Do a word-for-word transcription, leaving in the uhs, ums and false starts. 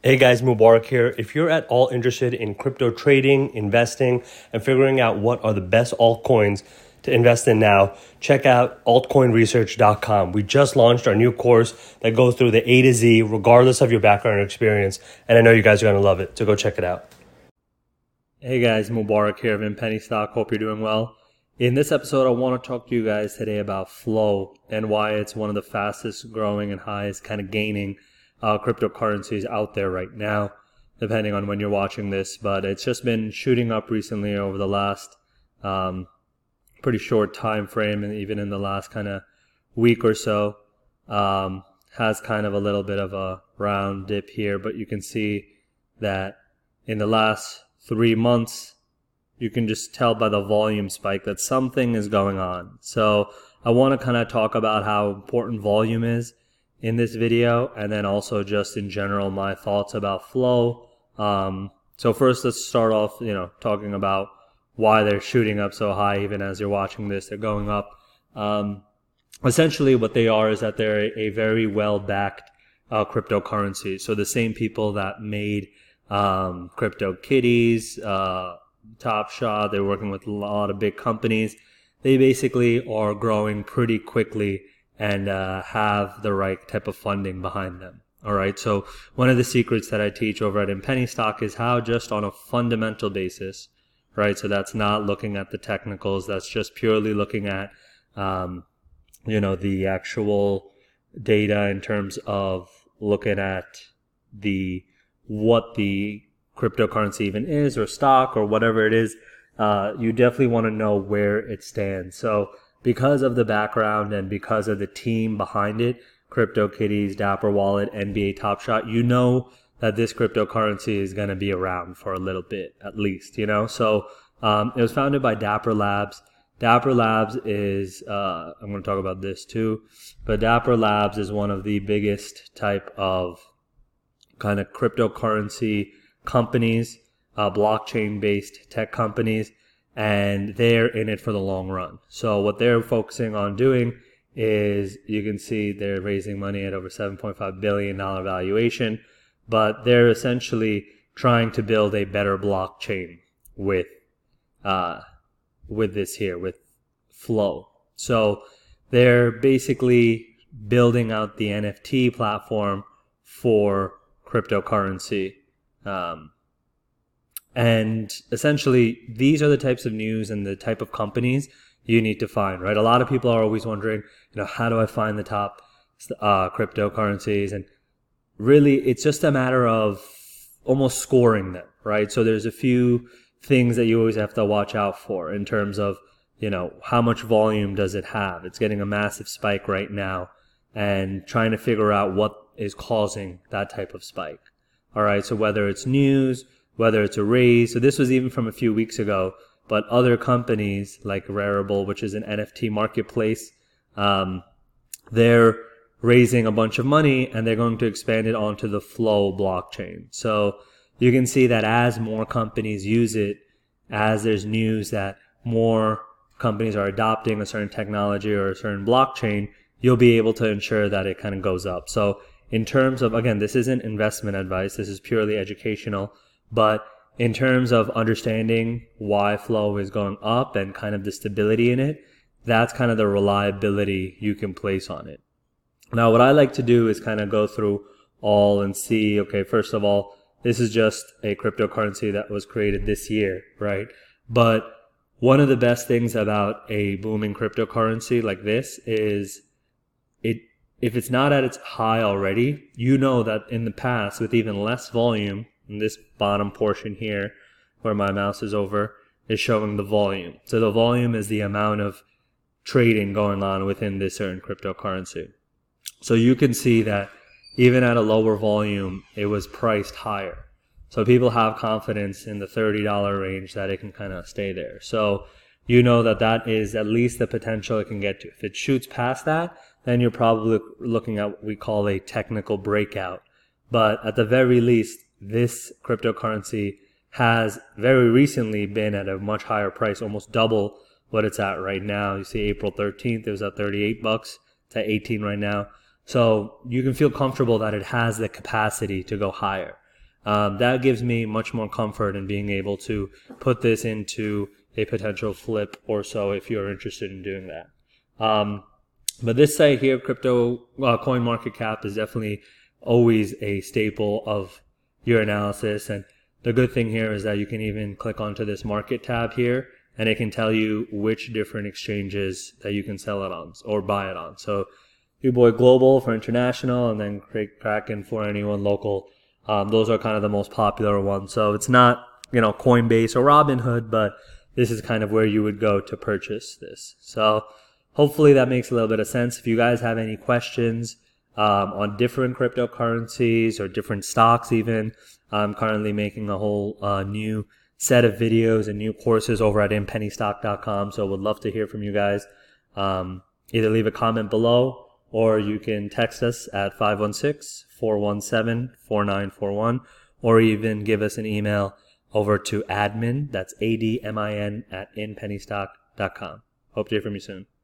Hey guys, Mubarak here. If you're at all interested in crypto trading, investing, and figuring out what are the best altcoins to invest in now, check out altcoin research dot com. We just launched our new course that goes through the A to Z, regardless of your background or experience, and I know you guys are going to love it, so go check it out. Hey guys, Mubarak here of In Penny Stock. Hope you're doing well. In this episode, I want to talk to you guys today about Flow and why it's one of the fastest growing and highest kind of gaining uh, cryptocurrencies out there right now, depending on when you're watching this. But it's just been shooting up recently over the last um, pretty short time frame, and even in the last kind of week or so, um, has kind of a little bit of a round dip here. But you can see that in the last three months, you can just tell by the volume spike that something is going on. So I want to kind of talk about how important volume is in this video, and then also just in general my thoughts about Flow. Um, so first, let's start off, you know, talking about why they're shooting up so high. Even as you're watching this, they're going up. Um, essentially, what they are is that they're a, a very well-backed uh, cryptocurrency. So the same people that made um, CryptoKitties, uh, Top Shot, they're working with a lot of big companies. They basically are growing pretty quickly and uh, have the right type of funding behind them. All right. So one of the secrets that I teach over at In Penny Stock is how, just on a fundamental basis, right? So that's not looking at the technicals. That's just purely looking at, um, you know, the actual data in terms of looking at the what the cryptocurrency even is, or stock, or whatever it is. Uh, you definitely want to know where it stands. So because of the background and because of the team behind it, CryptoKitties, Dapper Wallet, N B A Top Shot, you know that this cryptocurrency is going to be around for a little bit, at least, you know. So um, it was founded by Dapper Labs. Dapper Labs is, uh, I'm going to talk about this too, but Dapper Labs is one of the biggest type of kind of cryptocurrency companies, uh, blockchain-based tech companies, and they're in it for the long run. So what they're focusing on doing is, you can see they're raising money at over seven point five billion dollars valuation, but they're essentially trying to build a better blockchain with uh, with this here, with Flow. So they're basically building out the N F T platform for cryptocurrency. Um, and essentially, these are the types of news and the type of companies you need to find, right? A lot of people are always wondering, you know, how do I find the top uh, cryptocurrencies? And really, it's just a matter of almost scoring them, right? So there's a few things that you always have to watch out for in terms of, you know, how much volume does it have? It's getting a massive spike right now, and trying to figure out what is causing that type of spike. All right, so whether it's news, whether it's a raise, so this was even from a few weeks ago, but other companies like Rarible, which is an N F T marketplace, um, they're raising a bunch of money and they're going to expand it onto the Flow blockchain. So you can see that as more companies use it, as there's news that more companies are adopting a certain technology or a certain blockchain, you'll be able to ensure that it kind of goes up. So in terms of, again, this isn't investment advice, this is purely educational, but in terms of understanding why Flow is going up and kind of the stability in it, that's kind of the reliability you can place on it. Now, what I like to do is kind of go through all and see, okay, first of all, this is just a cryptocurrency that was created this year, right? But one of the best things about a booming cryptocurrency like this is it, if it's not at its high already, you know that in the past, with even less volume, in this bottom portion here, where my mouse is over, is showing the volume. So the volume is the amount of trading going on within this certain cryptocurrency. So you can see that even at a lower volume, it was priced higher. So people have confidence in the thirty dollars range that it can kind of stay there. So you know that that is at least the potential it can get to. If it shoots past that, then you're probably looking at what we call a technical breakout. But at the very least, this cryptocurrency has very recently been at a much higher price, almost double what it's at right now. You see April thirteenth, it was at thirty-eight bucks. It's at eighteen right now. So you can feel comfortable that it has the capacity to go higher. Um, that gives me much more comfort in being able to put this into a potential flip or so if you're interested in doing that. Um, but this site here, Crypto uh, Coin Market Cap, is definitely always a staple of your analysis. And the good thing here is that you can even click onto this market tab here, and it can tell you which different exchanges that you can sell it on or buy it on. So U B O I Global for international, and then Kraken for anyone local. Um, those are kind of the most popular ones. So it's not, you know, Coinbase or Robinhood, but this is kind of where you would go to purchase this. So hopefully that makes a little bit of sense. If you guys have any questions um, on different cryptocurrencies or different stocks even, I'm currently making a whole uh, new set of videos and new courses over at in penny stock dot com. So would love to hear from you guys. Um, either leave a comment below, or you can text us at five one six, four one seven, four nine four one, or even give us an email over to admin, that's A D M I N, at in penny stock dot com. Hope to hear from you soon.